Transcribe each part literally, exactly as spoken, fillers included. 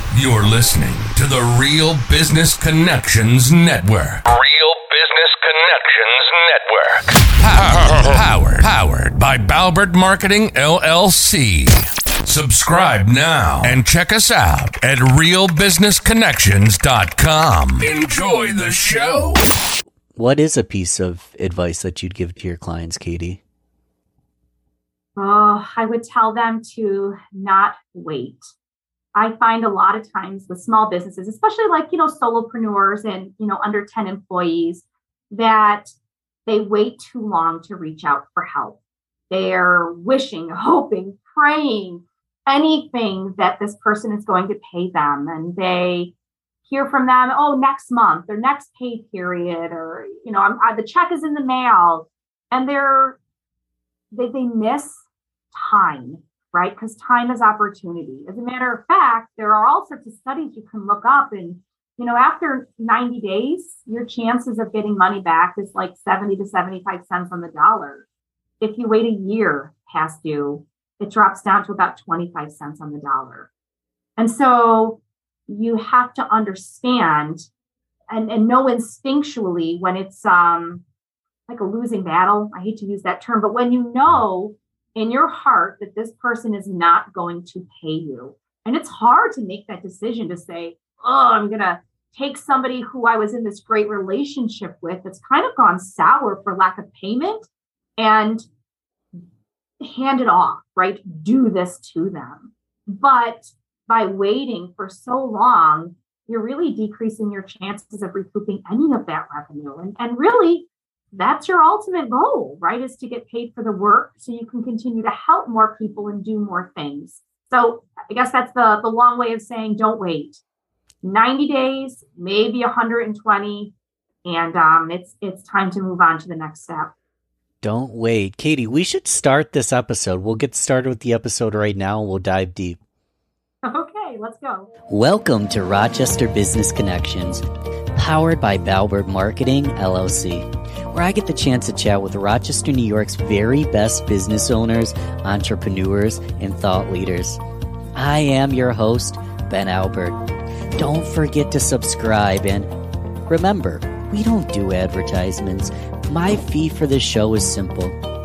You're listening to the Real Business Connections Network. Real Business Connections Network. Power, powered, powered by Balbert Marketing, L L C. Subscribe now and check us out at real business connections dot com. Enjoy the show. What is a piece of advice that you'd give to your clients, Katie? Oh, I would tell them to not wait. I find a lot of times with small businesses, especially like, you know, solopreneurs and, you know, under ten employees, that they wait too long to reach out for help. They're wishing, hoping, praying, anything that this person is going to pay them. And they hear from them, oh, next month or next pay period, or, you know, I'm, I, the check is in the mail. And they're, they, they miss time, right? Because time is opportunity. As a matter of fact, there are all sorts of studies you can look up, and, you know, after ninety days, your chances of getting money back is like seventy to seventy-five cents on the dollar. If you wait a year past due, it drops down to about twenty-five cents on the dollar. And so you have to understand and, and know instinctually when it's um, like a losing battle. I hate to use that term, but when you know in your heart that this person is not going to pay you. And it's hard to make that decision to say, oh, I'm going to take somebody who I was in this great relationship with that's kind of gone sour for lack of payment and hand it off, right? Do this to them. But by waiting for so long, you're really decreasing your chances of recouping any of that revenue. And, and really, that's your ultimate goal, right? Is to get paid for the work so you can continue to help more people and do more things. So I guess that's the, the long way of saying don't wait. ninety days, maybe one hundred twenty, and um, it's it's time to move on to the next step. Don't wait. Katie, we should start this episode. We'll get started with the episode right now and we'll dive deep. Okay, let's go. Welcome to Rochester Business Connections, powered by Balbert Marketing, L L C, where I get the chance to chat with Rochester, New York's very best business owners, entrepreneurs, and thought leaders. I am your host, Ben Albert. Don't forget to subscribe, and remember, we don't do advertisements. My fee for this show is simple.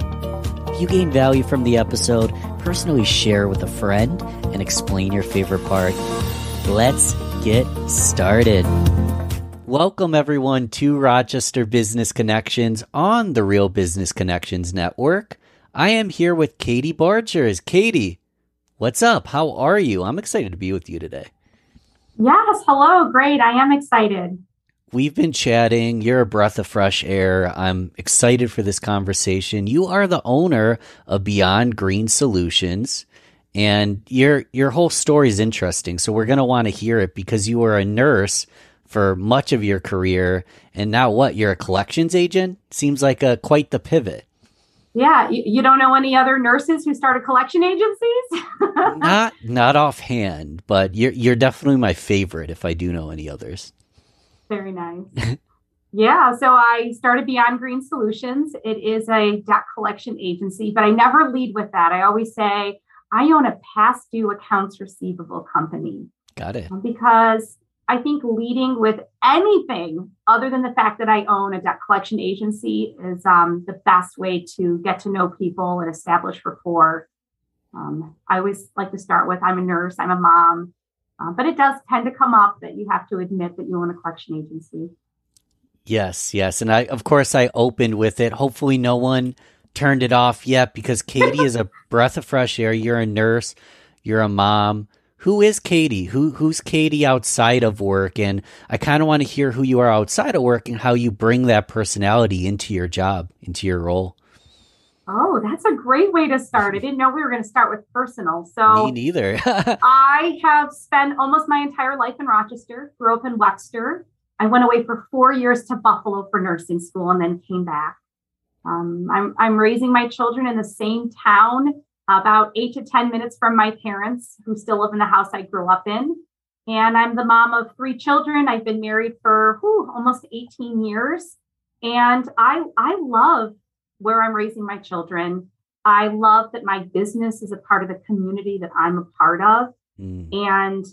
If you gain value from the episode, personally share with a friend and explain your favorite part. Let's get started. Welcome, everyone, to Rochester Business Connections on the Real Business Connections Network. I am here with Katie Bargers. Katie, what's up? How are you? I'm excited to be with you today. Yes, hello. Great. I am excited. We've been chatting. You're a breath of fresh air. I'm excited for this conversation. You are the owner of Beyond Green Solutions, and your your whole story is interesting. So we're going to want to hear it because you were a nurse for much of your career, and now what? You're a collections agent? Seems like a, quite the pivot. Yeah, you, you don't know any other nurses who started collection agencies? not not offhand, but you're you're definitely my favorite if I do know any others. Very nice. Yeah, so I started Beyond Green Solutions. It is a debt collection agency, but I never lead with that. I always say I own a past due accounts receivable company. Got it. Because I think leading with anything other than the fact that I own a debt collection agency is um, the best way to get to know people and establish rapport. Um, I always like to start with, I'm a nurse, I'm a mom, uh, but it does tend to come up that you have to admit that you own a collection agency. Yes, yes. And I, of course, I opened with it. Hopefully no one turned it off yet because Katie is a breath of fresh air. You're a nurse, you're a mom. Who is Katie? Who Who's Katie outside of work? And I kind of want to hear who you are outside of work and how you bring that personality into your job, into your role. Oh, that's a great way to start. I didn't know we were going to start with personal. So me neither. I have spent almost my entire life in Rochester, grew up in Webster. I went away for four years to Buffalo for nursing school and then came back. Um, I'm, I'm raising my children in the same town, about eight to ten minutes from my parents who still live in the house I grew up in. And I'm the mom of three children. I've been married for whew, almost eighteen years. And I, I love where I'm raising my children. I love that my business is a part of the community that I'm a part of. Mm. And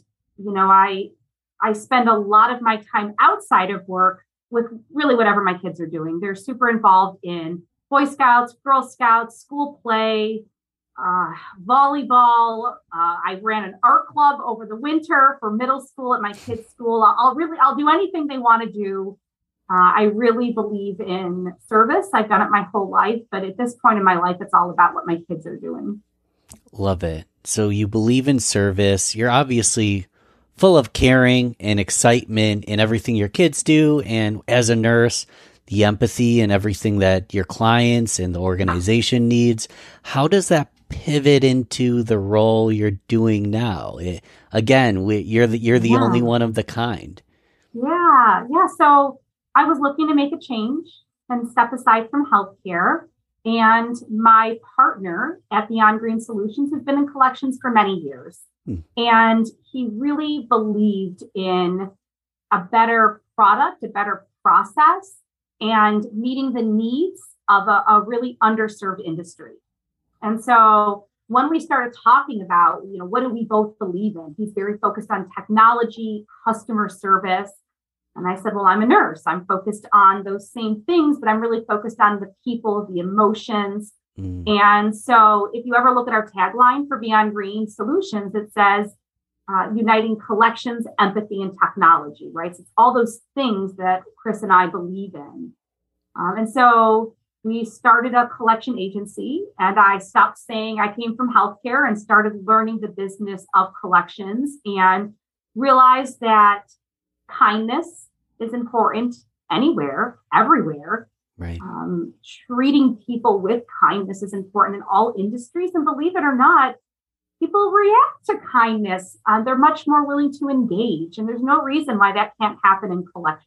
you know, I I spend a lot of my time outside of work with really whatever my kids are doing. They're super involved in Boy Scouts, Girl Scouts, school play, uh, volleyball. Uh, I ran an art club over the winter for middle school at my kids' school. I'll, I'll really, I'll do anything they want to do. Uh, I really believe in service. I've done it my whole life, but at this point in my life, it's all about what my kids are doing. Love it. So you believe in service. You're obviously full of caring and excitement in everything your kids do. And as a nurse, the empathy and everything that your clients and the organization needs. How does that pivot into the role you're doing now? It, again, we, you're the, you're the yeah. only one of the kind. Yeah. Yeah. So I was looking to make a change and step aside from healthcare. And my partner at Beyond Green Solutions has been in collections for many years. Hmm. And he really believed in a better product, a better process, and meeting the needs of a, a really underserved industry. And so when we started talking about, you know, what do we both believe in? He's very focused on technology, customer service. And I said, well, I'm a nurse. I'm focused on those same things, but I'm really focused on the people, the emotions. Mm. And so if you ever look at our tagline for Beyond Green Solutions, it says, uh, uniting collections, empathy, and technology, right? So it's all those things that Chris and I believe in. Um, and so we started a collection agency, and I stopped saying I came from healthcare and started learning the business of collections and realized that kindness is important anywhere, everywhere. Right. Um, treating people with kindness is important in all industries. And believe it or not, people react to kindness. Uh, they're much more willing to engage. And there's no reason why that can't happen in collections.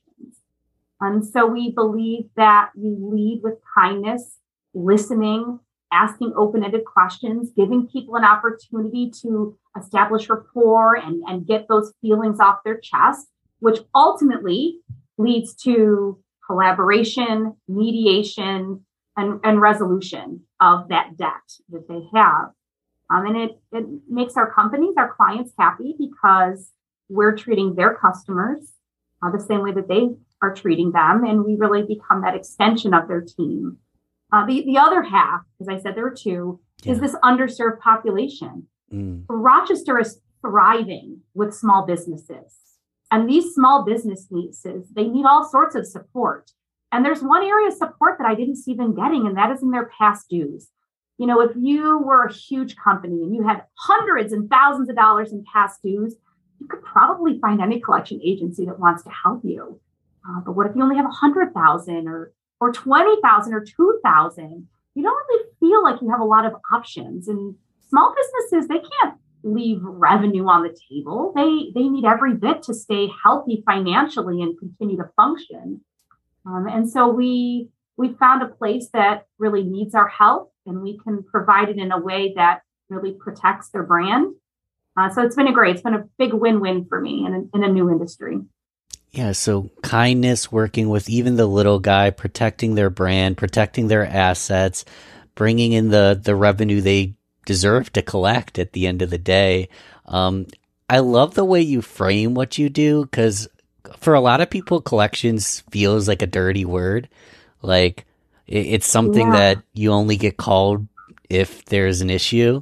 And so we believe that you lead with kindness, listening, asking open-ended questions, giving people an opportunity to establish rapport and, and get those feelings off their chest, which ultimately leads to collaboration, mediation, and, and resolution of that debt that they have. Um, and it, it makes our companies, our clients happy because we're treating their customers uh, the same way that they are treating them. And we really become that extension of their team. Uh, the, the other half, as I said, there were two, yeah. is this underserved population. Mm. Rochester is thriving with small businesses. And these small businesses, they need all sorts of support. And there's one area of support that I didn't see them getting, and that is in their past dues. You know, if you were a huge company and you had hundreds and thousands of dollars in past dues, you could probably find any collection agency that wants to help you. Uh, but what if you only have one hundred thousand or or twenty thousand or two thousand? You don't really feel like you have a lot of options. And small businesses, they can't leave revenue on the table. They they need every bit to stay healthy financially and continue to function. Um, and so we we found a place that really needs our help, and we can provide it in a way that really protects their brand. Uh, so it's been a great, it's been a big win-win for me in a, in a new industry. Yeah, so kindness, working with even the little guy, protecting their brand, protecting their assets, bringing in the the revenue they deserve to collect at the end of the day. Um, I love the way you frame what you do, because for a lot of people, collections feels like a dirty word. Like it, it's something yeah. that you only get called if there's an issue,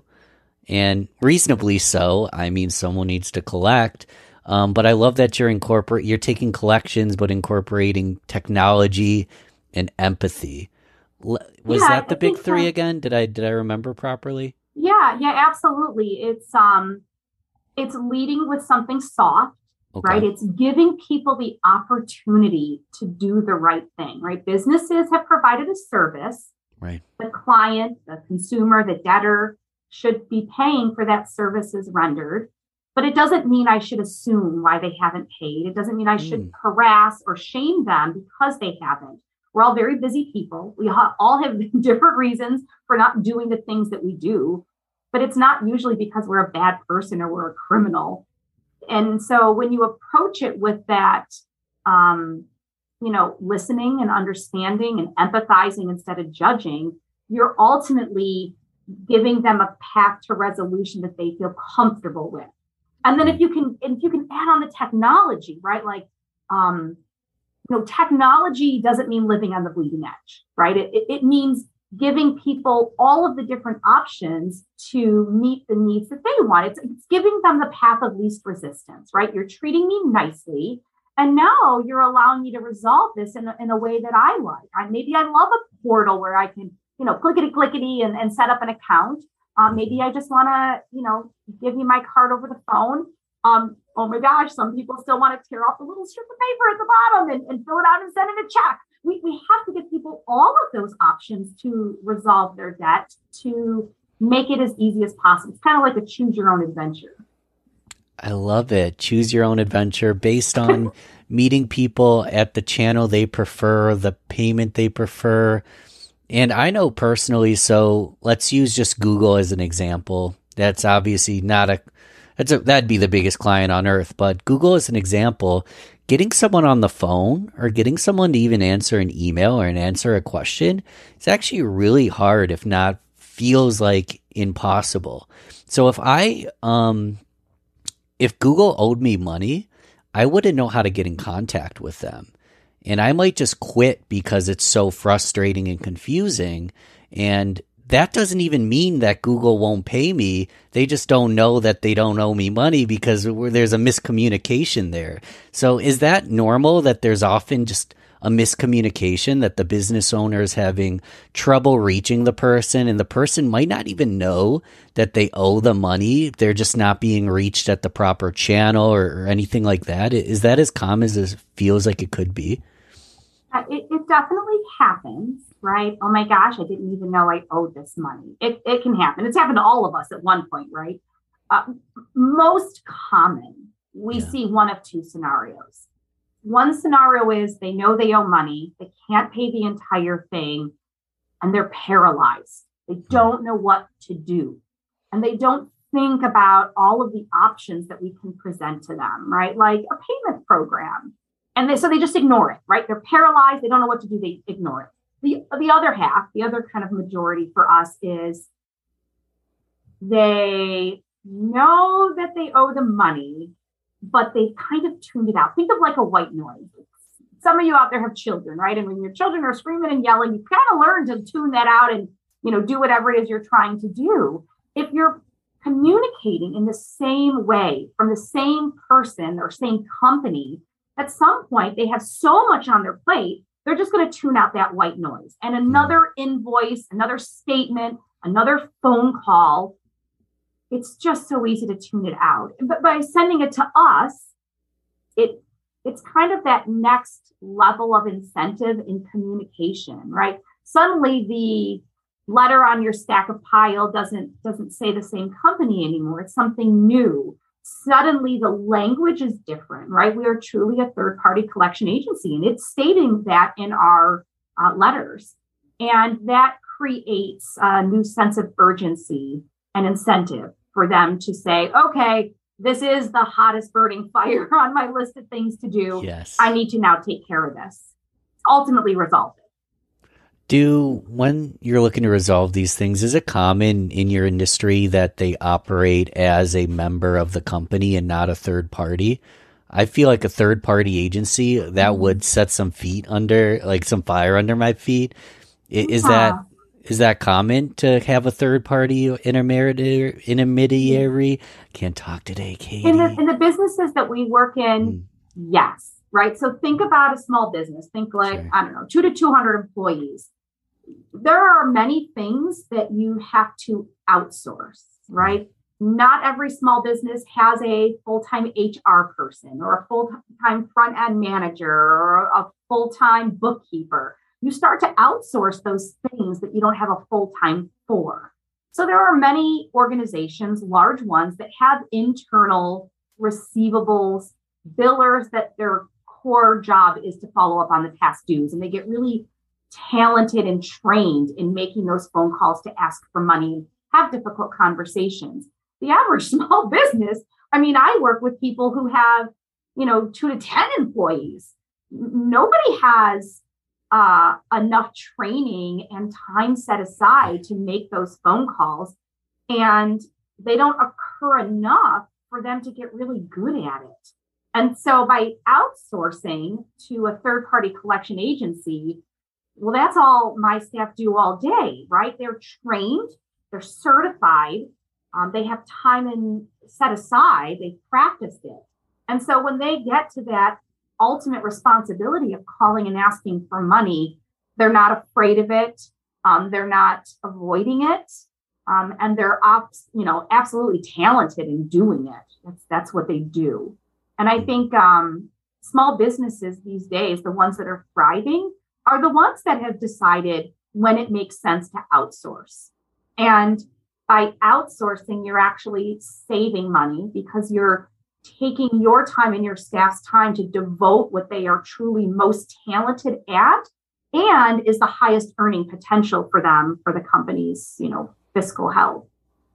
and reasonably so. I mean, someone needs to collect. Um, but I love that you're incorporate you're taking collections, but incorporating technology and empathy. Was yeah, that the I big three so. again? Did I did I remember properly? Yeah, yeah, absolutely. It's um, it's leading with something soft, okay. right? It's giving people the opportunity to do the right thing, right? Businesses have provided a service. Right. The client, the consumer, the debtor should be paying for that services rendered. But it doesn't mean I should assume why they haven't paid. It doesn't mean I should mm. harass or shame them because they haven't. We're all very busy people. We ha- all have different reasons for not doing the things that we do, but it's not usually because we're a bad person or we're a criminal. And so when you approach it with that, um, you know, listening and understanding and empathizing instead of judging, you're ultimately giving them a path to resolution that they feel comfortable with. And then if you can, if you can add on the technology, right? Like, um, you know, technology doesn't mean living on the bleeding edge, right? It, it, it means giving people all of the different options to meet the needs that they want. It's, it's giving them the path of least resistance, right? You're treating me nicely. And now you're allowing me to resolve this in a, in a way that I like. I, maybe I love a portal where I can, you know, clickety clickety and, and set up an account. Um, maybe I just want to, you know, give you my card over the phone. Um, oh my gosh, some people still want to tear off the little strip of paper at the bottom and, and fill it out and send it a check. We, we have to give people all of those options to resolve their debt, to make it as easy as possible. It's kind of like a choose your own adventure. I love it. Choose your own adventure based on meeting people at the channel they prefer, the payment they prefer. And I know personally, so let's use just Google as an example. That's obviously not a, that's a, that'd be the biggest client on earth, but Google as an example, getting someone on the phone or getting someone to even answer an email or an answer a question, it's actually really hard, if not feels like impossible. So if I, um, if Google owed me money, I wouldn't know how to get in contact with them. And I might just quit because it's so frustrating and confusing. And that doesn't even mean that Google won't pay me. They just don't know that they don't owe me money because there's a miscommunication there. So is that normal that there's often just a miscommunication, that the business owner is having trouble reaching the person and the person might not even know that they owe the money? They're just not being reached at the proper channel or, or anything like that. Is that as common as it feels like it could be? Uh, it, it definitely happens, right? Oh my gosh, I didn't even know I owed this money. It, it can happen. It's happened to all of us at one point, right? Uh, most common, we yeah. see one of two scenarios. One scenario is they know they owe money, they can't pay the entire thing, and they're paralyzed. They don't know what to do. And they don't think about all of the options that we can present to them, right? Like a payment program. And they, so they just ignore it, right? They're paralyzed. They don't know what to do. They ignore it. The, the other half, the other kind of majority for us is they know that they owe the money, but they kind of tuned it out. Think of like a white noise. Some of you out there have children, right? And when your children are screaming and yelling, you kind of learn to tune that out and, you know, do whatever it is you're trying to do. If you're communicating in the same way from the same person or same company, at some point they have so much on their plate, they're just going to tune out that white noise. And another invoice, another statement, another phone call, it's just so easy to tune it out. But by sending it to us, it it's kind of that next level of incentive in communication, right? Suddenly the letter on your stack of pile doesn't doesn't say the same company anymore. It's something new. Suddenly the language is different, right? We are truly a third-party collection agency, and it's stating that in our uh, letters. And that creates a new sense of urgency and incentive for them to say, okay, this is the hottest burning fire on my list of things to do. Yes. I need to now take care of this. Ultimately resolve it. Do, when you're looking to resolve these things, is it common in your industry that they operate as a member of the company and not a third party? I feel like a third party agency, that would set some feet under, like some fire under my feet. Is yeah. that Is that common to have a third party intermediary? intermediary? Can't talk today, Katie. In the, in the businesses that we work in, mm. yes, right? So think about a small business. Think like, sure. I don't know, two to two hundred employees. There are many things that you have to outsource, right? Mm. Not every small business has a full-time H R person or a full-time front-end manager or a full-time bookkeeper. You start to outsource those things that you don't have a full-time for. So there are many organizations, large ones, that have internal receivables, billers that their core job is to follow up on the past dues. And they get really talented and trained in making those phone calls to ask for money, have difficult conversations. The average small business, I mean, I work with people who have, you know, two to ten employees. Nobody has Uh, enough training and time set aside to make those phone calls. And they don't occur enough for them to get really good at it. And so by outsourcing to a third-party collection agency, well, that's all my staff do all day, right? They're trained, they're certified, um, they have time and set aside, they've practiced it. And so when they get to that ultimate responsibility of calling and asking for money, they're not afraid of it. Um, they're not avoiding it. Um, and they're op- you know, absolutely talented in doing it. That's, that's what they do. And I think um, small businesses these days, the ones that are thriving, are the ones that have decided when it makes sense to outsource. And by outsourcing, you're actually saving money because you're taking your time and your staff's time to devote what they are truly most talented at and is the highest earning potential for them for the company's, you know, fiscal health.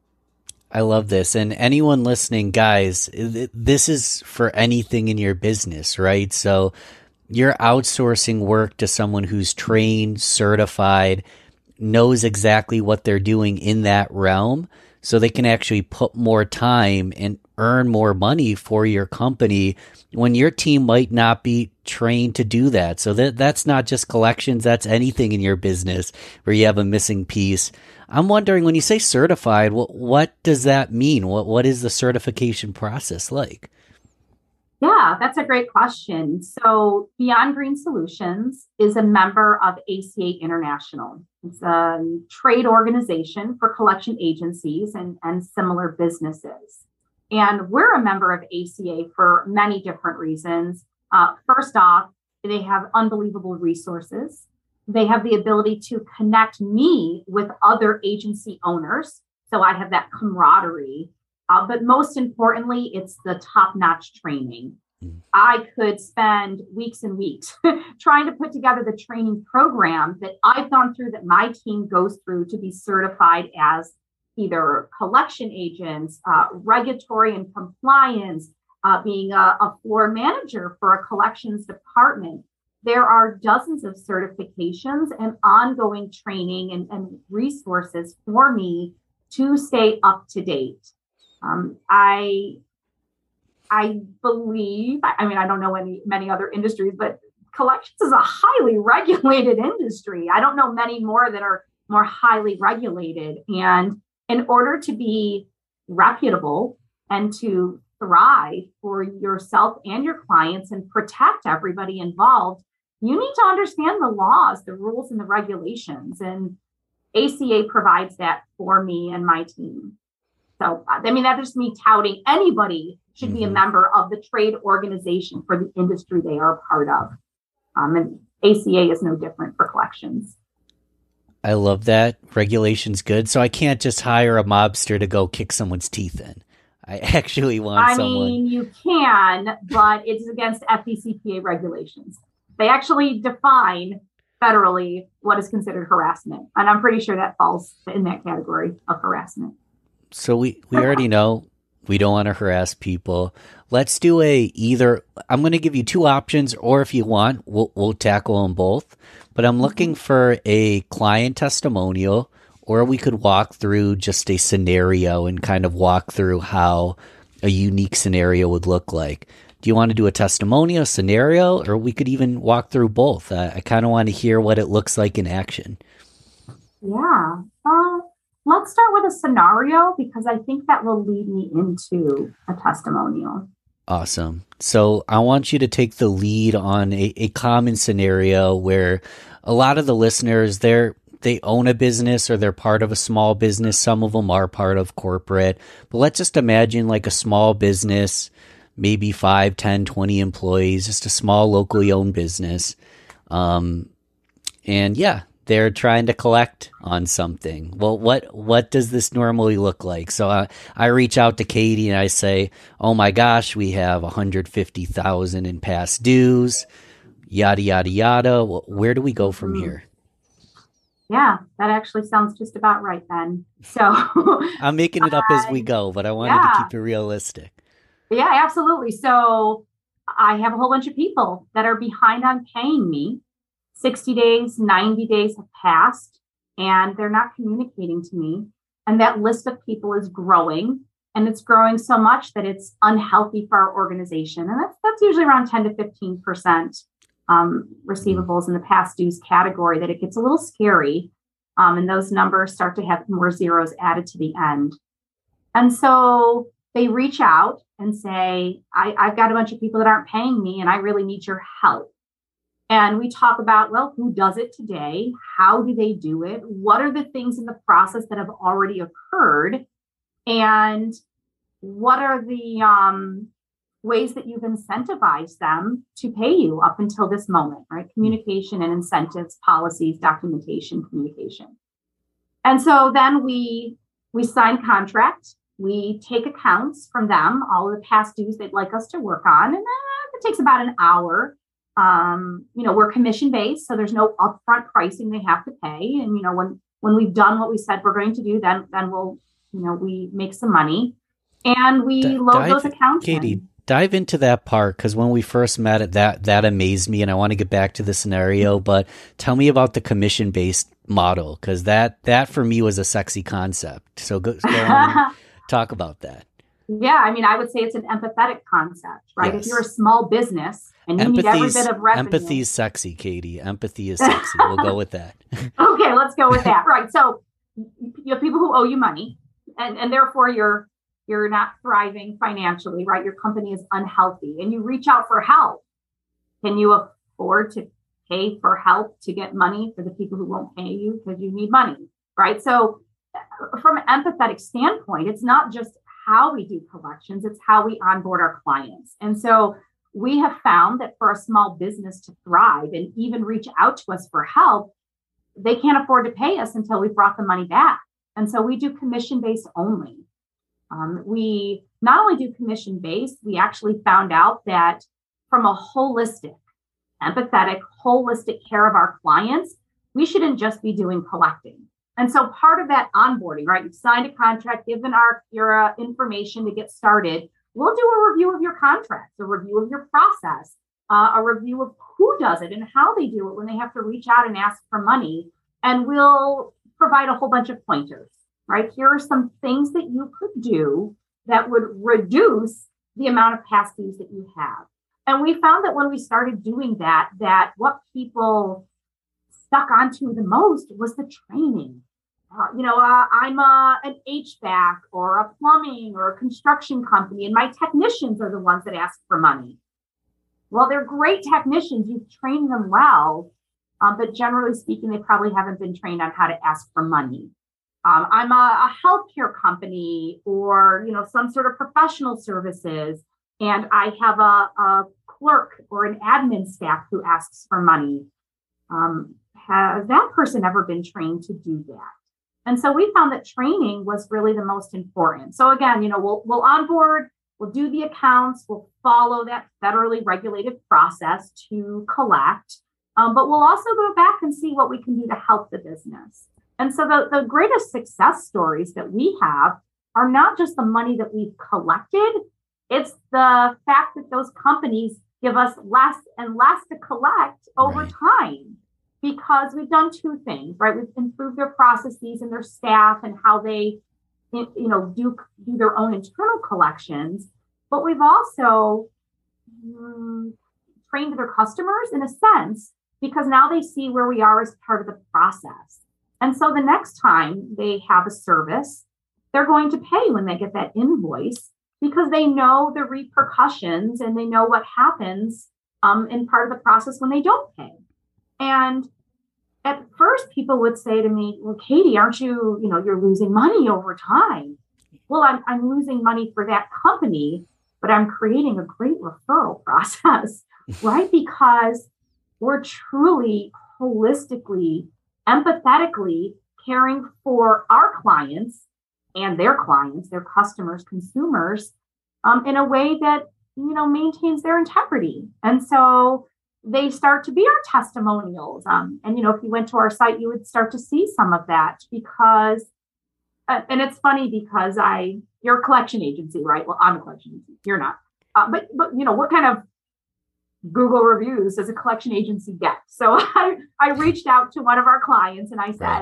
I love this. And anyone listening, guys, this is for anything in your business, right? So you're outsourcing work to someone who's trained, certified, knows exactly what they're doing in that realm, so they can actually put more time and earn more money for your company when your team might not be trained to do that. So that that's not just collections, that's anything in your business where you have a missing piece. I'm wondering, when you say certified, what what does that mean? What what is the certification process like? Yeah, that's a great question. So Beyond Green Solutions is a member of A C A International. It's a trade organization for collection agencies and, and similar businesses. And we're a member of A C A for many different reasons. Uh, first off, they have unbelievable resources. They have the ability to connect me with other agency owners. So I have that camaraderie. Uh, but most importantly, it's the top-notch training. Mm. I could spend weeks and weeks trying to put together the training program that I've gone through, that my team goes through to be certified as either collection agents, uh, regulatory and compliance, uh, being a, a floor manager for a collections department. There are dozens of certifications and ongoing training and, and resources for me to stay up to date. Um, I, I believe, I mean, I don't know any many other industries, but collections is a highly regulated industry. I don't know many more that are more highly regulated. And in order to be reputable and to thrive for yourself and your clients and protect everybody involved, you need to understand the laws, the rules, and the regulations. And A C A provides that for me and my team. So, I mean, that's just me touting anybody should be a member of the trade organization for the industry they are a part of. Um, and A C A is no different for collections. I love that. Regulation's good. So I can't just hire a mobster to go kick someone's teeth in. I actually want I someone. I mean, you can, but it's against F D C P A regulations. They actually define federally what is considered harassment. And I'm pretty sure that falls in that category of harassment. So we, we already know we don't want to harass people. Let's do a either. I'm going to give you two options, or if you want, we'll, we'll tackle them both. But I'm looking for a client testimonial, or we could walk through just a scenario and kind of walk through how a unique scenario would look like. Do you want to do a testimonial scenario, or we could even walk through both? Uh, I kind of want to hear what it looks like in action. Yeah. Uh, let's start with a scenario, because I think that will lead me into a testimonial. Awesome. So I want you to take the lead on a, a common scenario where a lot of the listeners, they're they own a business or they're part of a small business. Some of them are part of corporate. But let's just imagine like a small business, maybe five, ten, twenty employees, just a small locally owned business. Um, and yeah, they're trying to collect on something. Well, what what does this normally look like? So I, I reach out to Katie and I say, oh my gosh, we have one hundred fifty thousand in past dues, yada, yada, yada. Where do we go from mm. here? Yeah, that actually sounds just about right then. So I'm making it up uh, as we go, but I wanted yeah. to keep it realistic. Yeah, absolutely. So I have a whole bunch of people that are behind on paying me. sixty days, ninety days have passed, and they're not communicating to me. And that list of people is growing. and it's growing so much that it's unhealthy for our organization. And that's, that's usually around ten to fifteen percent um, receivables in the past dues category, that it gets a little scary. Um, and those numbers start to have more zeros added to the end. And so they reach out and say, I, I've got a bunch of people that aren't paying me, and I really need your help. And we talk about, well, who does it today? How do they do it? What are the things in the process that have already occurred? And what are the um, ways that you've incentivized them to pay you up until this moment, right? Communication and incentives, policies, documentation, communication. And so then we we sign contract. We take accounts from them, all of the past dues they'd like us to work on. And uh, it takes about an hour. Um, you know, we're commission based, so there's no upfront pricing they have to pay. And, you know, when, when we've done what we said we're going to do, then, then we'll, you know, we make some money and we D- load dive, those accounts Katie, in. Dive into that part, because when we first met, it that, that amazed me, and I want to get back to the scenario, but tell me about the commission based model, because that, that for me was a sexy concept. So go, go on and talk about that. Yeah, I mean, I would say it's an empathetic concept, right? Yes. If you're a small business and you Empathy's, need every bit of revenue. Empathy is sexy, Katie. Empathy is sexy. We'll go with that. Okay, let's go with that. Right. So you have people who owe you money, and, and therefore you're you're not thriving financially, right? Your company is unhealthy, and you reach out for help. Can you afford to pay for help to get money for the people who won't pay you because you need money, right? So from an empathetic standpoint, it's not just how we do collections, it's how we onboard our clients. And so we have found that for a small business to thrive and even reach out to us for help, they can't afford to pay us until we've brought the money back. And so we do commission-based only. Um, we not only do commission-based, we actually found out that from a holistic, empathetic, holistic care of our clients, we shouldn't just be doing collecting. And so part of that onboarding, right? You've signed a contract, given our your uh, information to get started. We'll do a review of your contracts, a review of your process, uh, a review of who does it and how they do it when they have to reach out and ask for money. And we'll provide a whole bunch of pointers, right? Here are some things that you could do that would reduce the amount of past dues that you have. And we found that when we started doing that, that what people stuck onto the most was the training. Uh, you know, uh, I'm a, an H V A C or a plumbing or a construction company, and my technicians are the ones that ask for money. Well, they're great technicians. You've trained them well, um, but generally speaking, they probably haven't been trained on how to ask for money. Um, I'm a, a healthcare company or, you know, some sort of professional services, and I have a, a clerk or an admin staff who asks for money. Um, has that person ever been trained to do that? And so we found that training was really the most important. So again, you know, we'll we'll onboard, we'll do the accounts, we'll follow that federally regulated process to collect, um, but we'll also go back and see what we can do to help the business. And so the, the greatest success stories that we have are not just the money that we've collected, it's the fact that those companies give us less and less to collect over right. time. Because we've done two things, right? We've improved their processes and their staff and how they, you know, do, do their own internal collections. But we've also um, trained their customers in a sense, because now they see where we are as part of the process. And so the next time they have a service, they're going to pay when they get that invoice because they know the repercussions and they know what happens um, in part of the process when they don't pay. And at first people would say to me, well, Katie, aren't you, you know, you're losing money over time. Well, I'm, I'm losing money for that company, but I'm creating a great referral process, right? Because we're truly holistically, empathetically caring for our clients and their clients, their customers, consumers, um, in a way that, you know, maintains their integrity. And so they start to be our testimonials. Um, and, you know, if you went to our site, you would start to see some of that because, uh, and it's funny because I, you're a collection agency, right? Well, I'm a collection agency. You're not. Uh, but, but, you know, what kind of Google reviews does a collection agency get? So I, I reached out to one of our clients and I said,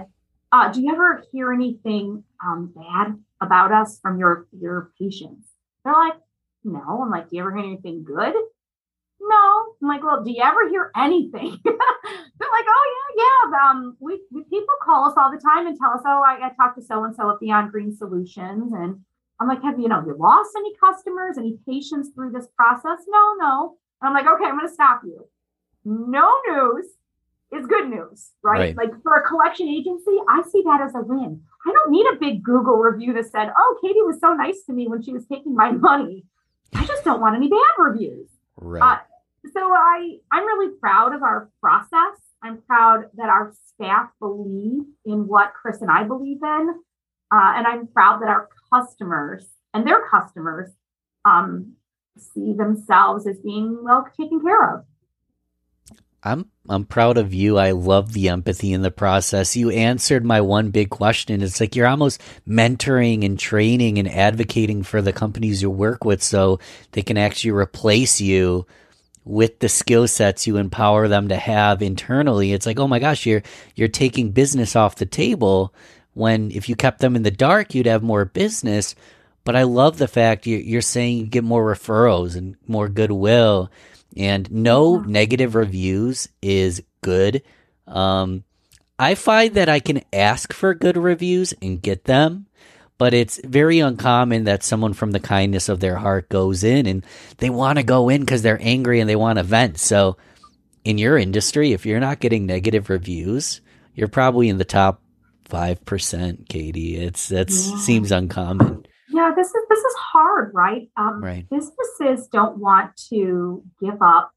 uh, do you ever hear anything um, bad about us from your your patients? They're like, no. I'm like, do you ever hear anything good? No. I'm like, well, do you ever hear anything? They're like, oh yeah, yeah. Um, we, we people call us all the time and tell us, oh, I, I talked to so and so at Beyond Green Solutions, and I'm like, have you, you know, you lost any customers, any patients through this process? No, no. And I'm like, okay, I'm going to stop you. No news is good news, right? Right. Like for a collection agency, I see that as a win. I don't need a big Google review that said, oh, Katie was so nice to me when she was taking my money. I just don't want any bad reviews. Right. Uh, so I, I'm really proud of our process. I'm proud that our staff believe in what Chris and I believe in. Uh, and I'm proud that our customers and their customers um, see themselves as being well taken care of. I'm I'm proud of you. I love the empathy in the process. You answered my one big question. It's like you're almost mentoring and training and advocating for the companies you work with so they can actually replace you with the skill sets you empower them to have internally. It's like, oh my gosh, you're you're taking business off the table when if you kept them in the dark, you'd have more business. But I love the fact you're, you're saying you get more referrals and more goodwill. And no negative reviews is good. Um, I find that I can ask for good reviews and get them, but it's very uncommon that someone from the kindness of their heart goes in and they want to go in because they're angry and they want to vent. So in your industry, if you're not getting negative reviews, you're probably in the top five percent, Katie. It's that yeah. seems uncommon. Yeah, this is this is hard, right? Um, right. Businesses don't want to give up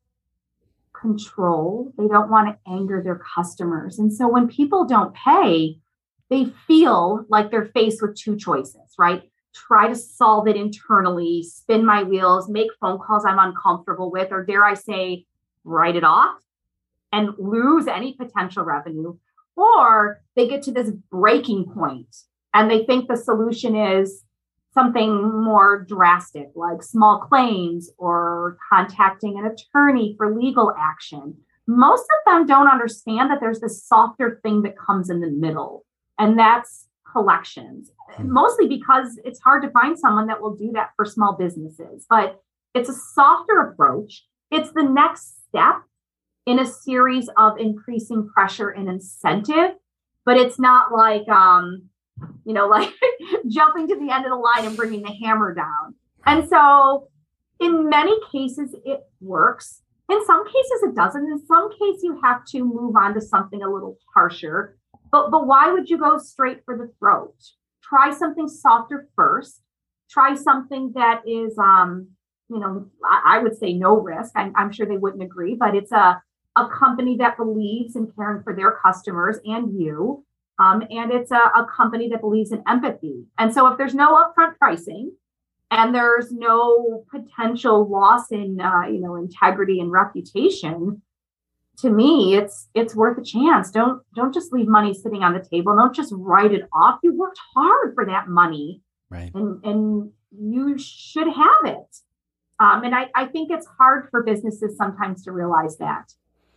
control. They don't want to anger their customers. And so when people don't pay, they feel like they're faced with two choices, right? Try to solve it internally, spin my wheels, make phone calls I'm uncomfortable with, or dare I say, write it off and lose any potential revenue. Or they get to this breaking point and they think the solution is something more drastic, like small claims or contacting an attorney for legal action. Most of them don't understand that there's this softer thing that comes in the middle, and that's collections, mostly because it's hard to find someone that will do that for small businesses. But it's a softer approach. It's the next step in a series of increasing pressure and incentive, but it's not like, um, you know, like jumping to the end of the line and bringing the hammer down. And so in many cases, it works. In some cases, it doesn't. In some cases, you have to move on to something a little harsher. But, but why would you go straight for the throat? Try something softer first. Try something that is, um, you know, I, I would say no risk. I'm, I'm sure they wouldn't agree, but it's a, a company that believes in caring for their customers and you. Um, and it's a, a company that believes in empathy. And so if there's no upfront pricing and there's no potential loss in, uh, you know, integrity and reputation, to me, it's it's worth a chance. Don't don't just leave money sitting on the table. Don't just write it off. You worked hard for that money, right? And and you should have it. Um, and I, I think it's hard for businesses sometimes to realize that.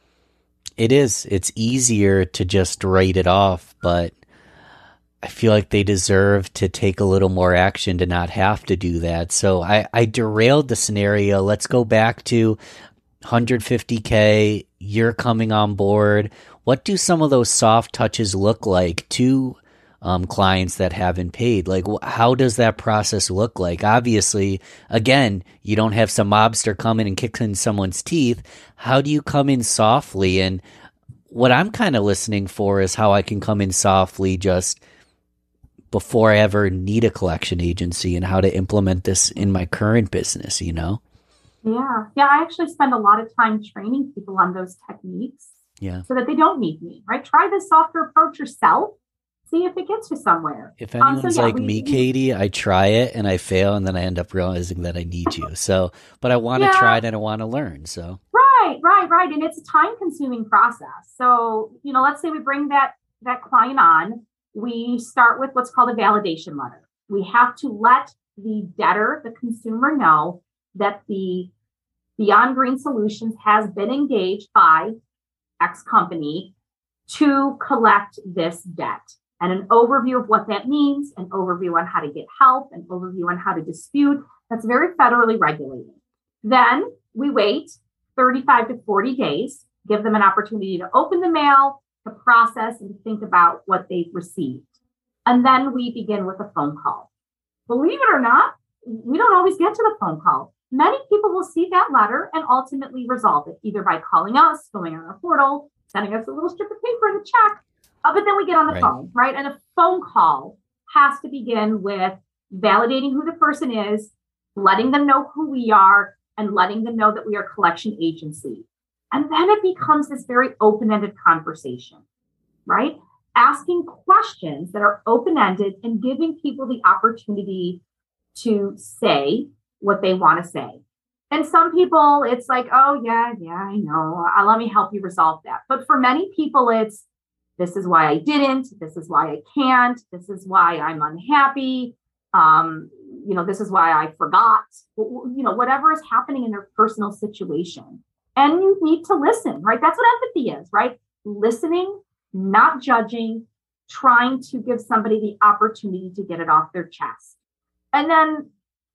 It is. It's easier to just write it off, but I feel like they deserve to take a little more action to not have to do that. So I, I derailed the scenario. Let's go back to one hundred fifty K. You're coming on board. What do some of those soft touches look like to um, clients that haven't paid? Like, wh- how does that process look like? Obviously, again, you don't have some mobster come in and kick in someone's teeth. How do you come in softly? And what I'm kind of listening for is how I can come in softly just before I ever need a collection agency and how to implement this in my current business, you know? Yeah. Yeah. I actually spend a lot of time training people on those techniques. Yeah. So that they don't need me, right? Try this softer approach yourself. See if it gets you somewhere. If anyone's um, so yeah, like we, me, Katie, I try it and I fail and then I end up realizing that I need you. So, but I want to yeah. try it and I want to learn. So. Right, right, right. And it's a time consuming process. So, you know, let's say we bring that, that client on, we start with what's called a validation letter. We have to let the debtor, the consumer, know that the Beyond Green Solutions has been engaged by X company to collect this debt. and an overview of what that means, an overview on how to get help, an overview on how to dispute. That's very federally regulated. Then we wait thirty-five to forty days, give them an opportunity to open the mail, to process and to think about what they've received. And then we begin with a phone call. Believe it or not, we don't always get to the phone call. Many people will see that letter and ultimately resolve it, either by calling us, going on our portal, sending us a little strip of paper and a check. Uh, but then we get on the Right. phone, right? And a phone call has to begin with validating who the person is, letting them know who we are, and letting them know that we are a collection agency. And then it becomes this very open-ended conversation, right? Asking questions that are open-ended and giving people the opportunity to say what they want to say. And some people, it's like, oh, yeah, yeah, I know. Uh, let me help you resolve that. But for many people, it's, this is why I didn't. This is why I can't. This is why I'm unhappy. Um, you know, this is why I forgot, you know, whatever is happening in their personal situation. And you need to listen, right? That's what empathy is, right? Listening, not judging, trying to give somebody the opportunity to get it off their chest. And then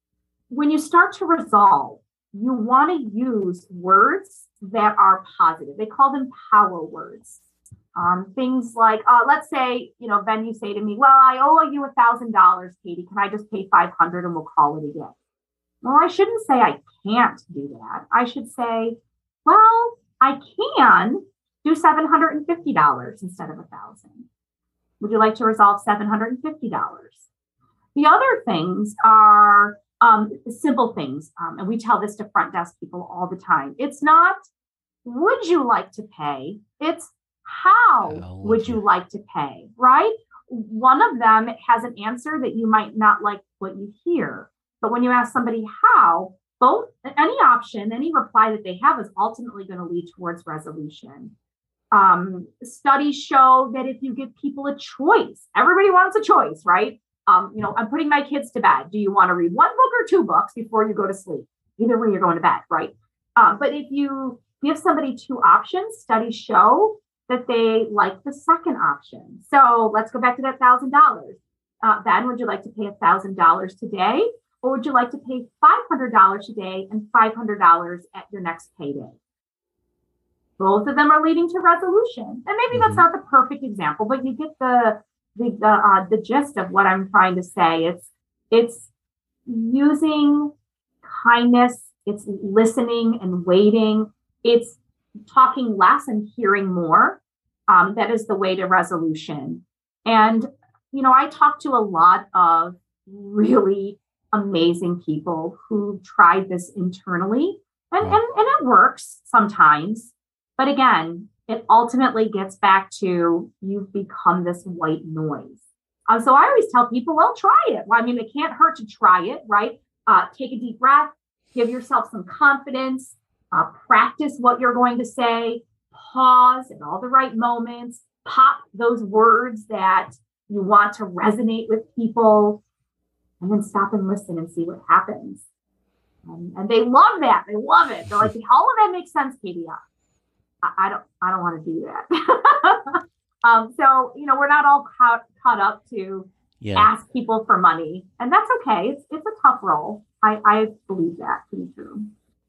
when you start to resolve, you want to use words that are positive. They call them power words. Um, things like, uh, let's say, you know, Ben, you say to me, well, I owe you a thousand dollars, Katie. Can I just pay five hundred and we'll call it again? Well, I shouldn't say I can't do that. I should say, well, I can do seven hundred fifty dollars instead of a thousand. Would you like to resolve seven hundred fifty dollars? The other things are um, simple things. Um, and we tell this to front desk people all the time. It's not, would you like to pay? It's, how would you like to pay, right? One of them has an answer that you might not like what you hear. But when you ask somebody how, both, any option, any reply that they have is ultimately going to lead towards resolution. Um, studies show that if you give people a choice, everybody wants a choice, right? Um, you know, I'm putting my kids to bed. Do you want to read one book or two books before you go to sleep? Either way, you're going to bed, right? Uh, but if you give somebody two options, studies show that they like the second option. So let's go back to that one thousand dollars. Uh, Ben, would you like to pay one thousand dollars today? Or would you like to pay five hundred dollars today and five hundred dollars at your next payday? Both of them are leading to resolution. And maybe mm-hmm. that's not the perfect example, but you get the the the, uh, the gist of what I'm trying to say. It's it's using kindness. It's listening and waiting. It's talking less and hearing more. Um, that is the way to resolution. And, you know, I talk to a lot of really amazing people who tried this internally, and, and, and it works sometimes. But again, it ultimately gets back to you've become this white noise. Uh, so I always tell people, well, try it. Well, I mean, it can't hurt to try it, right? Uh, take a deep breath, give yourself some confidence. Uh, practice what you're going to say, pause at all the right moments, pop those words that you want to resonate with people, and then stop and listen and see what happens. Um, and they love that. They love it. They're like, all of that makes sense, Katie. I, I don't I don't want to do that. um, so, you know, we're not all caught, caught up to yeah. ask people for money. And that's okay. It's, it's a tough role. I, I believe that to be true.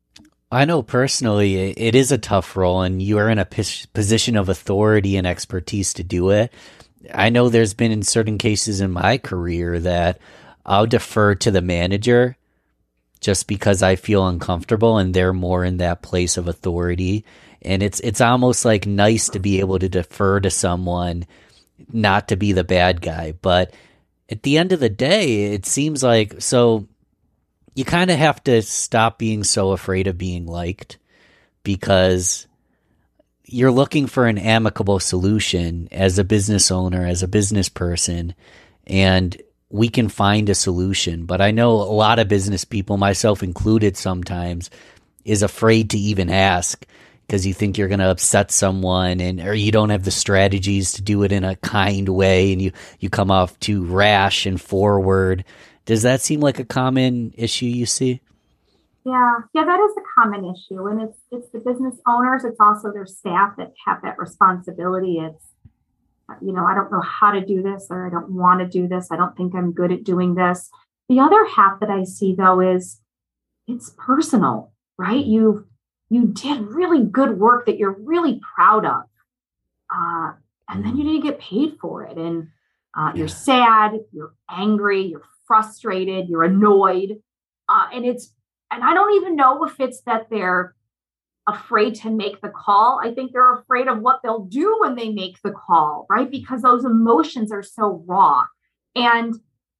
I know personally it is a tough role, and you are in a position of authority and expertise to do it. I know there's been in certain cases in my career that I'll defer to the manager just because I feel uncomfortable and they're more in that place of authority. And it's it's almost like nice to be able to defer to someone, not to be the bad guy. But at the end of the day, it seems like, so you kind of have to stop being so afraid of being liked, because you're looking for an amicable solution as a business owner, as a business person, and we can find a solution. But I know a lot of business people, myself included sometimes, is afraid to even ask because you think you're going to upset someone, and or you don't have the strategies to do it in a kind way, and you, you come off too rash and forward. Does that seem like a common issue you see? Yeah, yeah, that is a common issue. And it's it's the business owners, it's also their staff that have that responsibility. It's you know, I don't know how to do this, or I don't want to do this. I don't think I'm good at doing this. The other half that I see though is it's personal, right? You you did really good work that you're really proud of, uh, and then you didn't get paid for it, and uh, you're sad, you're angry, you're frustrated, you're annoyed, uh, and it's and I don't even know if it's that they're afraid to make the call. I think they're afraid of what they'll do when they make the call, right? Because those emotions are so raw, and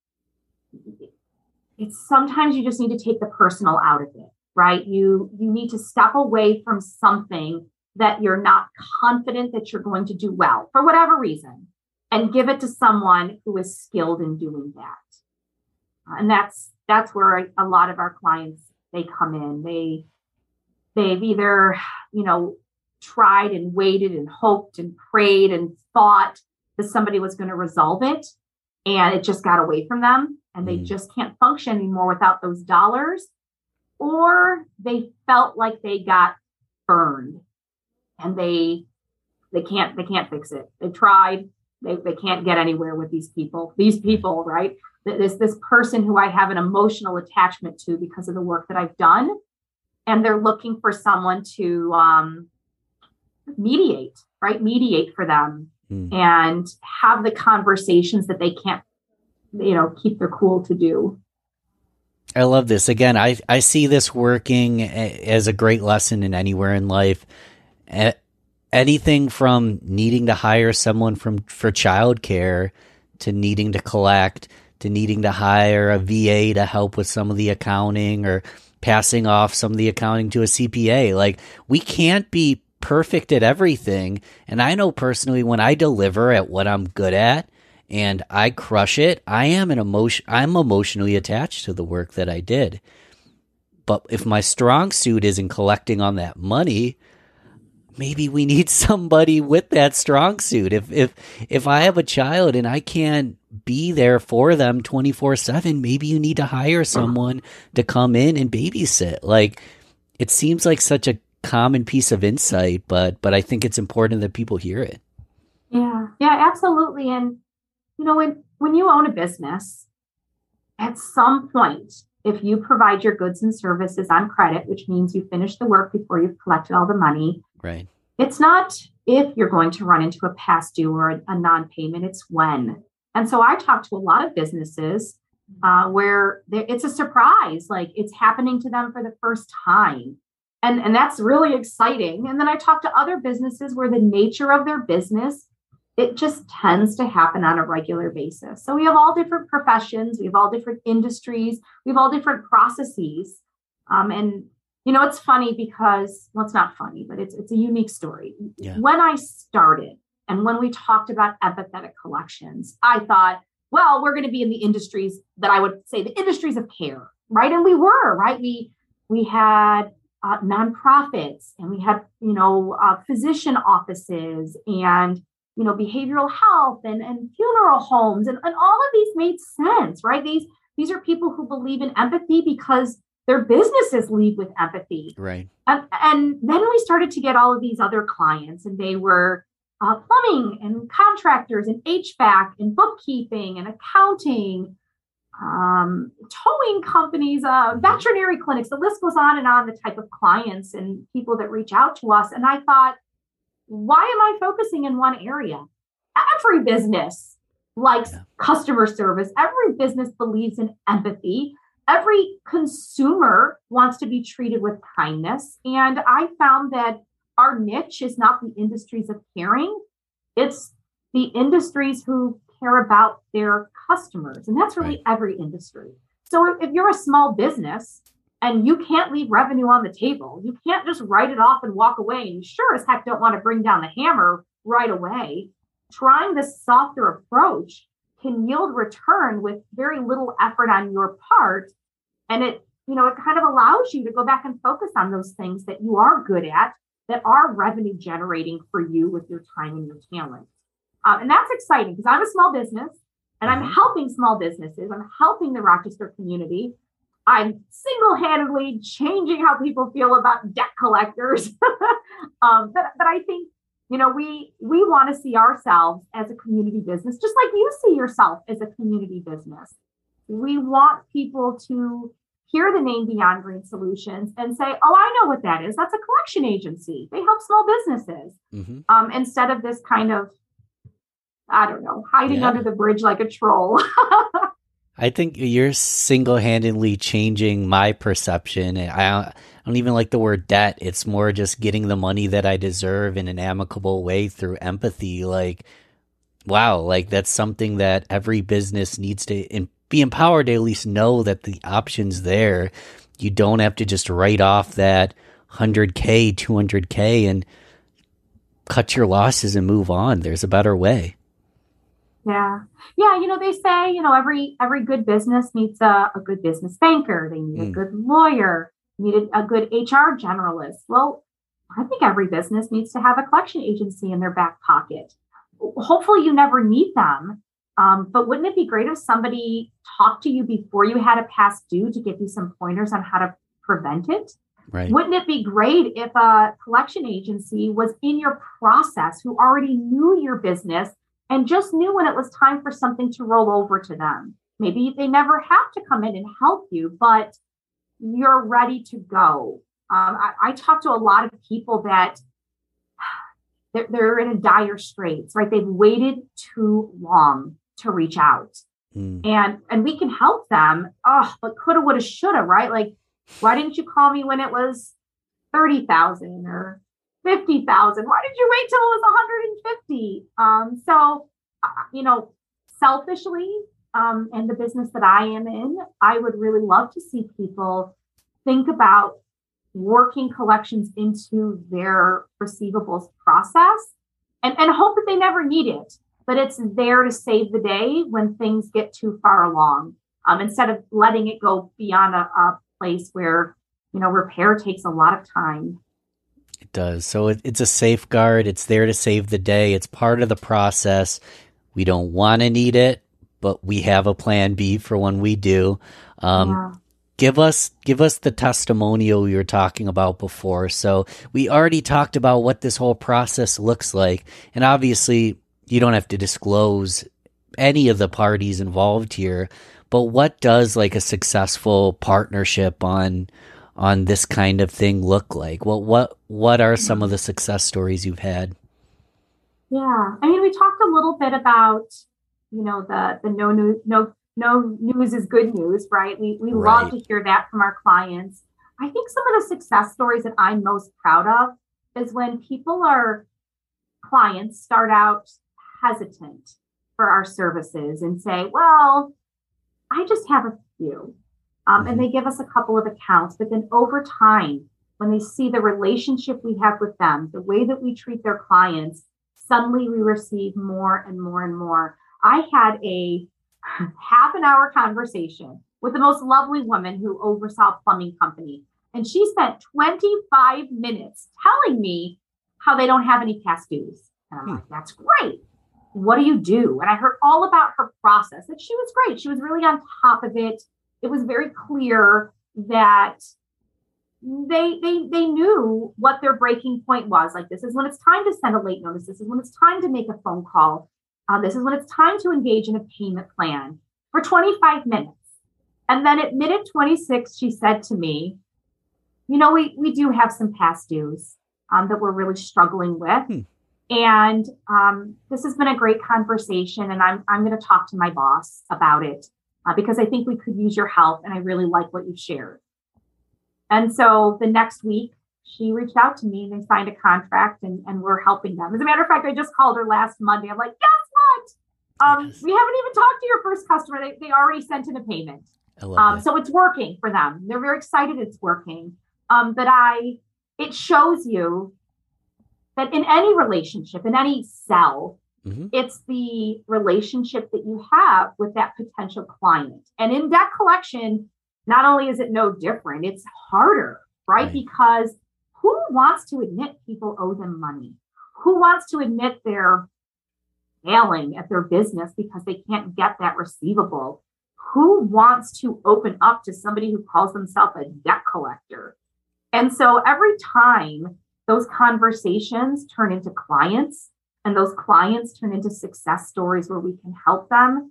it's sometimes you just need to take the personal out of it, right? You you need to step away from something that you're not confident that you're going to do well for whatever reason, and give it to someone who is skilled in doing that. Uh, and that's that's where a, a lot of our clients, they come in. They they've either, you know, tried and waited and hoped and prayed and thought that somebody was going to resolve it, and it just got away from them, and they mm. just can't function anymore without those dollars, or they felt like they got burned and they they can't they can't fix it. They tried, they they can't get anywhere with these people. These people, right? This this person who I have an emotional attachment to because of the work that I've done, and they're looking for someone to um, mediate, right? Mediate for them mm. and have the conversations that they can't, you know, keep their cool to do. I love this. Again, I, I see this working as a great lesson in anywhere in life. Anything from needing to hire someone from for childcare to needing to collect to needing to hire a V A to help with some of the accounting, or passing off some of the accounting to a C P A. Like, we can't be perfect at everything. And I know personally, when I deliver at what I'm good at and I crush it, I am an emotion, I'm emotionally attached to the work that I did. But if my strong suit is in collecting on that money, maybe we need somebody with that strong suit. If if if I have a child and I can't be there for them twenty-four seven, maybe you need to hire someone to come in and babysit. Like, it seems like such a common piece of insight, but but I think it's important that people hear it. Yeah, yeah, absolutely. And you know, when when you own a business, at some point, if you provide your goods and services on credit, which means you finish the work before you've collected all the money, right? It's not if you're going to run into a past due or a, a non-payment, it's when. And so I talk to a lot of businesses uh, where it's a surprise, like it's happening to them for the first time. And, and that's really exciting. And then I talk to other businesses where the nature of their business, it just tends to happen on a regular basis. So we have all different professions, we have all different industries, we have all different processes. Um, and You know, it's funny because, well, it's not funny, but it's it's a unique story. Yeah. When I started and when we talked about empathetic collections, I thought, well, we're going to be in the industries that I would say the industries of care, right? And we were, right? We we had uh, nonprofits, and we had, you know, uh, physician offices, and, you know, behavioral health, and, and funeral homes, and, and all of these made sense, right? These these are people who believe in empathy because their businesses lead with empathy. Right. And, and then we started to get all of these other clients, and they were uh, plumbing and contractors and H V A C and bookkeeping and accounting, um, towing companies, uh, veterinary clinics. The list goes on and on, the type of clients and people that reach out to us. And I thought, why am I focusing in one area? Every business likes yeah. customer service. Every business believes in empathy. Every consumer wants to be treated with kindness. And I found that our niche is not the industries of caring. It's the industries who care about their customers. And that's really right. every industry. So if you're a small business and you can't leave revenue on the table, you can't just write it off and walk away. And you sure as heck don't want to bring down the hammer right away. Trying this softer approach can yield return with very little effort on your part. And it, you know, it kind of allows you to go back and focus on those things that you are good at, that are revenue generating for you with your time and your talent. Um, and that's exciting because I'm a small business and I'm helping small businesses. I'm helping the Rochester community. I'm single-handedly changing how people feel about debt collectors. um, but, but I think You know, we we want to see ourselves as a community business, just like you see yourself as a community business. We want people to hear the name Beyond Green Solutions and say, oh, I know what that is. That's a collection agency. They help small businesses. Mm-hmm. Um, instead of this kind of, I don't know, hiding yeah. under the bridge like a troll. I think you're single-handedly changing my perception. I don't even like the word debt. It's more just getting the money that I deserve in an amicable way through empathy. Like, wow, like that's something that every business needs to be empowered to at least know that the option's there. You don't have to just write off that one hundred K, two hundred K and cut your losses and move on. There's a better way. Yeah. Yeah. You know, they say, you know, every, every good business needs a, a good business banker. They need mm. a good lawyer, need a, a good H R generalist. Well, I think every business needs to have a collection agency in their back pocket. Hopefully you never need them. Um, but wouldn't it be great if somebody talked to you before you had a past due to give you some pointers on how to prevent it? Right. Wouldn't it be great if a collection agency was in your process who already knew your business and just knew when it was time for something to roll over to them? Maybe they never have to come in and help you, but you're ready to go. Um, I, I talk to a lot of people that they're, they're in a dire straits, right? They've waited too long to reach out. Mm. And and we can help them. Oh, but coulda, woulda, shoulda, right? Like, why didn't you call me when it was thirty thousand or fifty thousand? Why did you wait till it was one hundred fifty? Um, so, uh, you know, selfishly, um, in the business that I am in, I would really love to see people think about working collections into their receivables process and, and hope that they never need it, but it's there to save the day when things get too far along, um, instead of letting it go beyond a, a place where, you know, repair takes a lot of time. It does. So it, it's a safeguard. It's there to save the day. It's part of the process. We don't want to need it, but we have a plan B for when we do. Um, yeah. Give us, give us the testimonial you were talking about before. So we already talked about what this whole process looks like. And obviously you don't have to disclose any of the parties involved here, but what does like a successful partnership on, on this kind of thing look like? What, what, what are some of the success stories you've had? Yeah. I mean, we talked a little bit about, you know, the, the no, no, no, no news is good news, right? We we right. love to hear that from our clients. I think some of the success stories that I'm most proud of is when people are clients start out hesitant for our services and say, well, I just have a few. Um, mm-hmm. And they give us a couple of accounts, but then over time, when they see the relationship we have with them, the way that we treat their clients, suddenly we receive more and more and more. I had a half an hour conversation with the most lovely woman who oversaw a plumbing company. And she spent twenty-five minutes telling me how they don't have any past dues. And I'm hmm. like, that's great. What do you do? And I heard all about her process. And she was great. She was really on top of it. It was very clear that they they they knew what their breaking point was. Like, this is when it's time to send a late notice. This is when it's time to make a phone call. Uh, this is when it's time to engage in a payment plan for twenty-five minutes. And then at minute twenty-six, she said to me, you know, we, we do have some past dues um, that we're really struggling with. Hmm. And um, this has been a great conversation. And I'm, I'm going to talk to my boss about it uh, because I think we could use your help. And I really like what you've shared. And so the next week, she reached out to me and they signed a contract and, and we're helping them. As a matter of fact, I just called her last Monday. I'm like, guess what? Um, yes. We haven't even talked to your first customer. They, they already sent in a payment. I love um, that. So it's working for them. They're very excited it's working. Um, but I, it shows you that in any relationship, in any sell, mm-hmm. it's the relationship that you have with that potential client. And in debt collection, not only is it no different, it's harder, right? right? Because who wants to admit people owe them money? Who wants to admit they're failing at their business because they can't get that receivable? Who wants to open up to somebody who calls themselves a debt collector? And so every time those conversations turn into clients, and those clients turn into success stories where we can help them,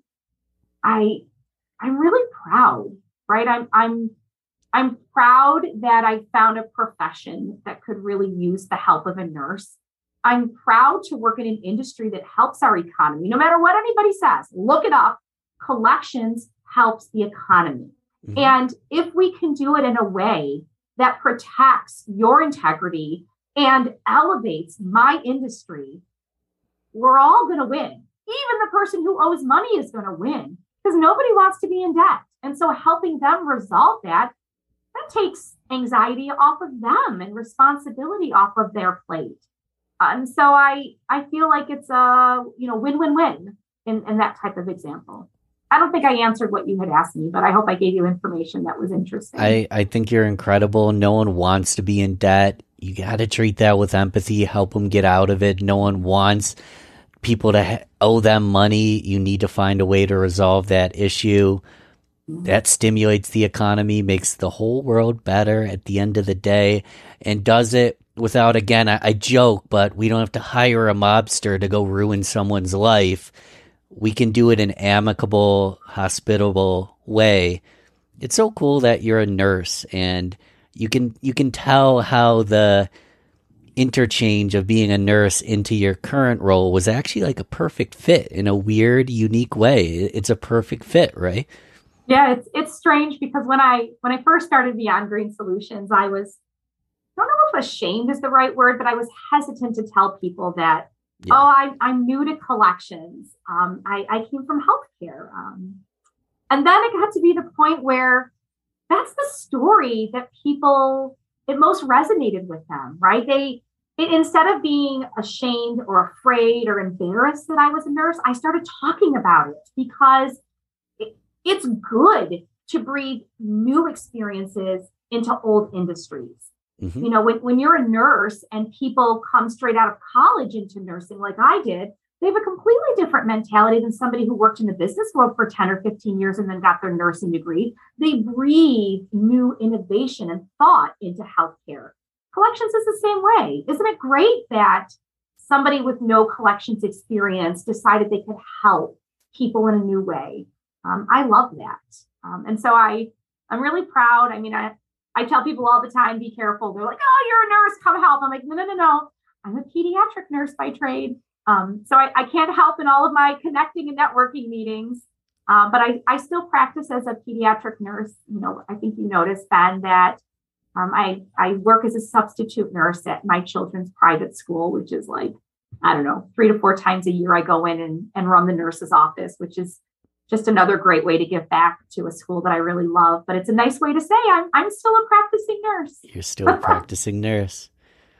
I, I'm really proud, right? I'm, I'm, I'm proud that I found a profession that could really use the help of a nurse. I'm proud to work in an industry that helps our economy. No matter what anybody says, look it up. Collections helps the economy. Mm-hmm. And if we can do it in a way that protects your integrity and elevates my industry, we're all going to win. Even the person who owes money is going to win, because nobody wants to be in debt. And so helping them resolve that, that takes anxiety off of them and responsibility off of their plate. And so I, I feel like it's a, you know, win-win-win in, in that type of example. I don't think I answered what you had asked me, but I hope I gave you information that was interesting. I, I think you're incredible. No one wants to be in debt. You got to treat that with empathy, help them get out of it. No one wants people to ha- owe them money. You need to find a way to resolve that issue. Mm-hmm. That stimulates the economy, makes the whole world better at the end of the day, and does it without, again, I, I joke, but we don't have to hire a mobster to go ruin someone's life. We can do it in an amicable, hospitable way. It's so cool that you're a nurse, and you can you can tell how the interchange of being a nurse into your current role was actually like a perfect fit in a weird, unique way. It's a perfect fit, right? Yeah, it's it's strange because when I when I first started Beyond Green Solutions, I was, I don't know if ashamed is the right word, but I was hesitant to tell people that, yeah. oh, I, I'm new to collections. Um, I, I came from healthcare. Um, and then it got to be the point where that's the story that people, it most resonated with them, right? They, it, instead of being ashamed or afraid or embarrassed that I was a nurse, I started talking about it because it, it's good to breathe new experiences into old industries. Mm-hmm. You know, when, when you're a nurse and people come straight out of college into nursing like I did, they have a completely different mentality than somebody who worked in the business world for ten or fifteen years and then got their nursing degree. They breathe new innovation and thought into healthcare. Collections is the same way. Isn't it great that somebody with no collections experience decided they could help people in a new way? Um, I love that. Um, and so I, I'm really proud. I mean, I, I tell people all the time, be careful. They're like, oh, you're a nurse, come help. I'm like, no, no, no, no. I'm a pediatric nurse by trade. Um, so I, I can't help in all of my connecting and networking meetings. Um, but I, I still practice as a pediatric nurse. You know, I think you noticed, Ben, that um, I, I work as a substitute nurse at my children's private school, which is like, I don't know, three to four times a year I go in and, and run the nurse's office, which is just another great way to give back to a school that I really love. But it's a nice way to say I'm I'm still a practicing nurse. You're still a practicing nurse.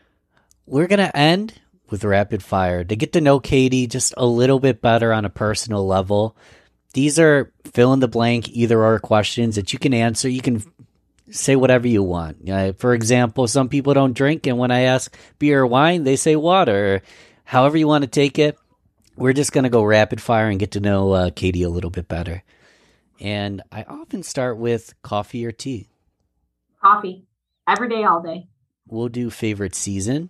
We're going to end with rapid fire to get to know Katie just a little bit better on a personal level. These are fill in the blank either or questions that you can answer. You can say whatever you want. Uh, for example, some people don't drink, and when I ask beer or wine, they say water. However you want to take it. We're just going to go rapid fire and get to know uh, Katie a little bit better. And I often start with coffee or tea. Coffee. Every day, all day. We'll do favorite season.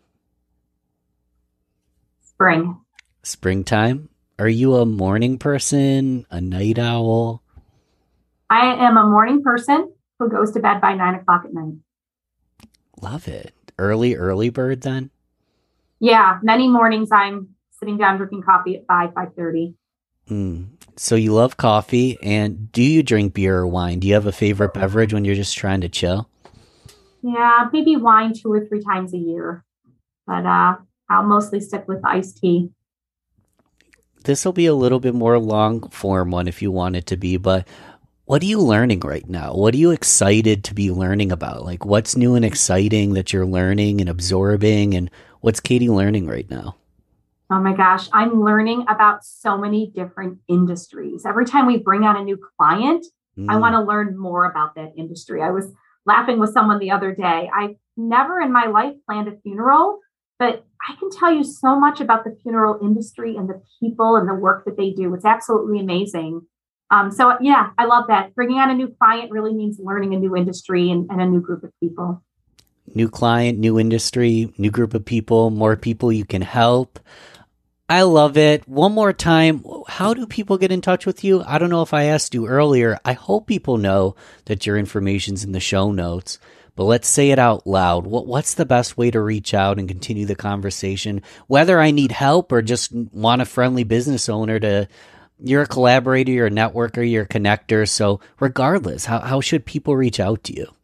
Spring. Springtime. Are you a morning person, a night owl? I am a morning person who goes to bed by nine o'clock at night. Love it. Early, early bird then? Yeah. Many mornings I'm sitting down drinking coffee at five, five thirty. Mm. So you love coffee, and do you drink beer or wine? Do you have a favorite beverage when you're just trying to chill? Yeah, maybe wine two or three times a year. But uh, I'll mostly stick with iced tea. This will be a little bit more long form one if you want it to be, but what are you learning right now? What are you excited to be learning about? Like, what's new and exciting that you're learning and absorbing, and what's Katie learning right now? Oh my gosh, I'm learning about so many different industries. Every time we bring on a new client, mm. I want to learn more about that industry. I was laughing with someone the other day. I never in my life planned a funeral, but I can tell you so much about the funeral industry and the people and the work that they do. It's absolutely amazing. Um, so yeah, I love that. Bringing on a new client really means learning a new industry and, and a new group of people. new client, new industry, new group of people, more people you can help. I love it. One more time, how do people get in touch with you? I don't know if I asked you earlier. I hope people know that your information's in the show notes, but let's say it out loud. What What's the best way to reach out and continue the conversation? Whether I need help or just want a friendly business owner to, you're a collaborator, you're a networker, you're a connector. So regardless, how, how should people reach out to you?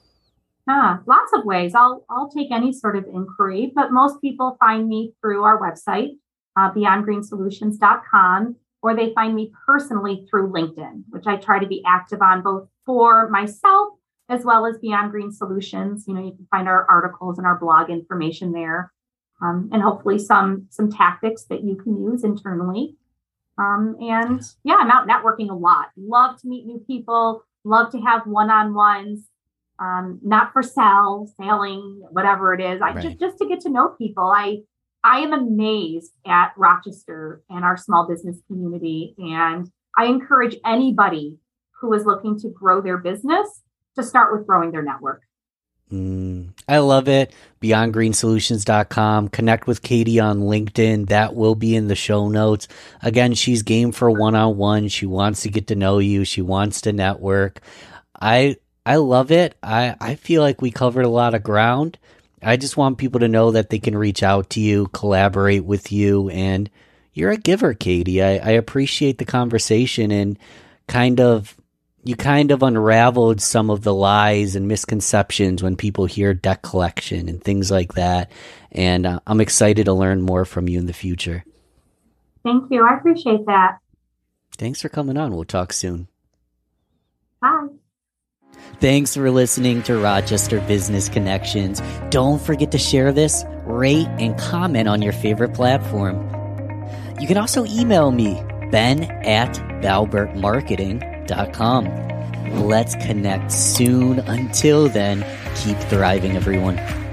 Ah, lots of ways. I'll I'll take any sort of inquiry, but most people find me through our website, uh, beyond green solutions dot com, or they find me personally through LinkedIn, which I try to be active on both for myself as well as Beyond Green Solutions. You know, you can find our articles and our blog information there, um, and hopefully some some tactics that you can use internally. Um, and yeah, I'm out networking a lot. Love to meet new people. Love to have one-on-ones. Um, not for sale, selling, whatever it is. I Right. just just to get to know people. I I am amazed at Rochester and our small business community, and I encourage anybody who is looking to grow their business to start with growing their network. Mm, I love it. beyond green solutions dot com. Connect with Katie on LinkedIn. That will be in the show notes. Again, she's game for one-on-one. She wants to get to know you. She wants to network. I I love it. I, I feel like we covered a lot of ground. I just want people to know that they can reach out to you, collaborate with you, and you're a giver, Katie. I, I appreciate the conversation, and kind of you kind of unraveled some of the lies and misconceptions when people hear debt collection and things like that. And uh, I'm excited to learn more from you in the future. Thank you. I appreciate that. Thanks for coming on. We'll talk soon. Bye. Thanks for listening to Rochester Business Connections. Don't forget to share this, rate, and comment on your favorite platform. You can also email me, ben at balbert marketing dot com. Let's connect soon. Until then, keep thriving, everyone.